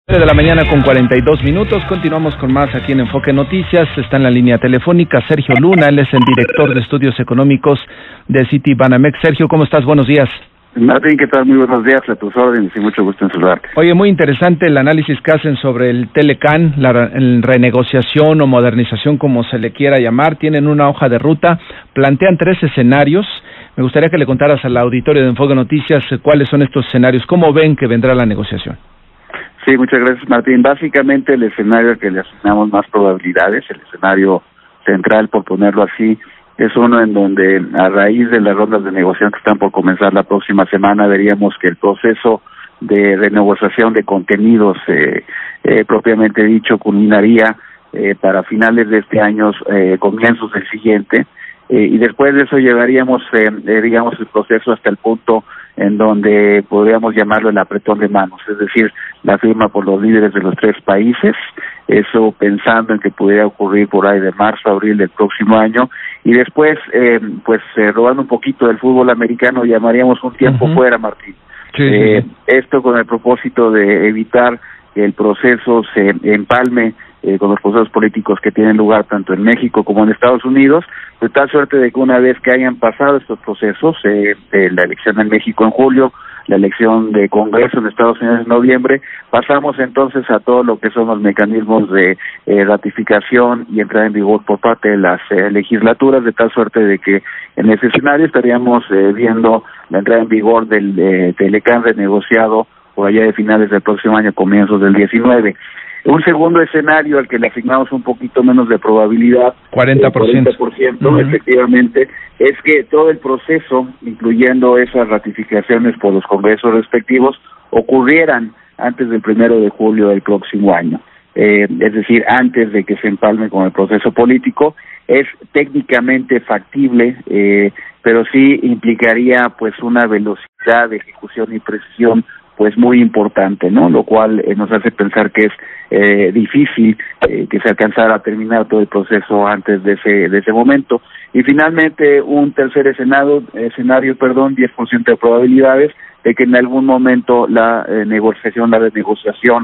De la mañana con 42 minutos, continuamos con más aquí en Enfoque Noticias. Está en la línea telefónica Sergio Luna, él es el director de estudios económicos de Citibanamex. Sergio, ¿cómo estás? Buenos días. Martín, ¿qué tal? Muy buenos días, a tus órdenes y mucho gusto en saludarte. Oye, muy interesante el análisis que hacen sobre el Telecán, la renegociación o modernización, como se le quiera llamar. Tienen una hoja de ruta, plantean 3 escenarios. Me gustaría que le contaras al auditorio de Enfoque Noticias cuáles son estos escenarios, cómo ven que vendrá la negociación. Sí, muchas gracias, Martín. Básicamente el escenario al que le asignamos más probabilidades, el escenario central, por ponerlo así, es uno en donde a raíz de las rondas de negociación que están por comenzar la próxima semana, veríamos que el proceso de renegociación de contenidos propiamente dicho culminaría para finales de este año, comienzos del siguiente, y después de eso llevaríamos, digamos, el proceso hasta el punto en donde podríamos llamarlo el apretón de manos, es decir, la firma por los líderes de los 3 países, eso pensando en que pudiera ocurrir por ahí de marzo a abril del próximo año, y después, robando un poquito del fútbol americano, llamaríamos un tiempo fuera, Martín. Sí. Esto con el propósito de evitar que el proceso se empalme con los procesos políticos que tienen lugar tanto en México como en Estados Unidos, de tal suerte de que una vez que hayan pasado estos procesos, la elección en México en julio, la elección de Congreso en Estados Unidos en noviembre, pasamos entonces a todo lo que son los mecanismos de ratificación y entrada en vigor por parte de las legislaturas, de tal suerte de que en ese escenario estaríamos viendo la entrada en vigor del Telecán renegociado por allá de finales del próximo año, comienzos del 19. Un segundo escenario al que le asignamos un poquito menos de probabilidad, 40%, efectivamente, es que todo el proceso, incluyendo esas ratificaciones por los congresos respectivos, ocurrieran antes del 1 de julio del próximo año. Es decir, antes de que se empalme con el proceso político. Es técnicamente factible, pero sí implicaría pues una velocidad de ejecución y precisión pues muy importante, ¿no? Lo cual nos hace pensar que es difícil que se alcanzara a terminar todo el proceso antes de ese momento. Y finalmente un tercer escenario, 10% de probabilidades de que en algún momento la renegociación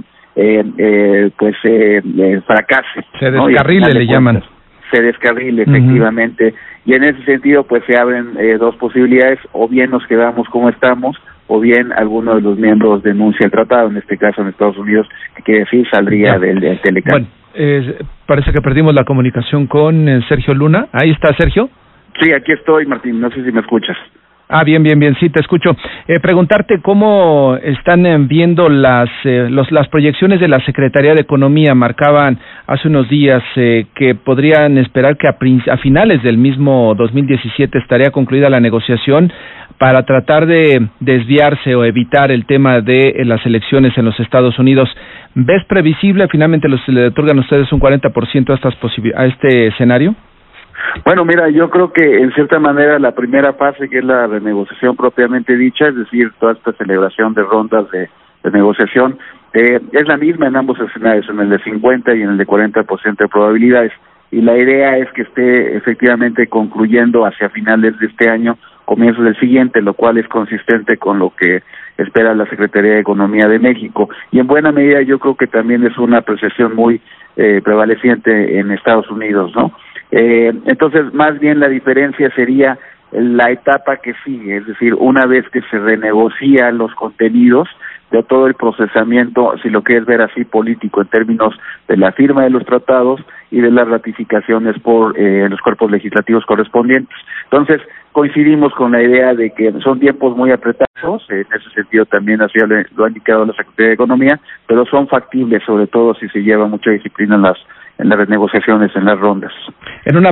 fracase. Se descarrile, le llaman. Se descarrile, efectivamente. Y en ese sentido, pues se abren 2 posibilidades: o bien nos quedamos como estamos, o bien alguno de los miembros denuncia el tratado, en este caso en Estados Unidos, que quiere decir saldría del Telecán. Bueno, parece que perdimos la comunicación con Sergio Luna. ¿Ahí está, Sergio? Sí, aquí estoy, Martín, no sé si me escuchas. Bien, sí, te escucho. Preguntarte cómo están viendo las proyecciones de la Secretaría de Economía. Marcaban hace unos días que podrían esperar que a finales del mismo 2017 estaría concluida la negociación para tratar de desviarse o evitar el tema de las elecciones en los Estados Unidos. ¿Ves previsible? Finalmente le otorgan a ustedes un 40% a este escenario. Bueno, mira, yo creo que en cierta manera la primera fase, que es la renegociación propiamente dicha, es decir, toda esta celebración de rondas de negociación, es la misma en ambos escenarios, en el de 50 y en el de 40% de probabilidades. Y la idea es que esté efectivamente concluyendo hacia finales de este año, comienzos del siguiente, lo cual es consistente con lo que espera la Secretaría de Economía de México. Y en buena medida yo creo que también es una apreciación muy prevaleciente en Estados Unidos, ¿no? Entonces, más bien la diferencia sería la etapa que sigue, es decir, una vez que se renegocian los contenidos de todo el procesamiento, si lo quieres ver así, político, en términos de la firma de los tratados y de las ratificaciones por los cuerpos legislativos correspondientes. Entonces, coincidimos con la idea de que son tiempos muy apretados, en ese sentido también así lo ha indicado la Secretaría de Economía, pero son factibles, sobre todo si se lleva mucha disciplina en las renegociaciones, en las rondas. En una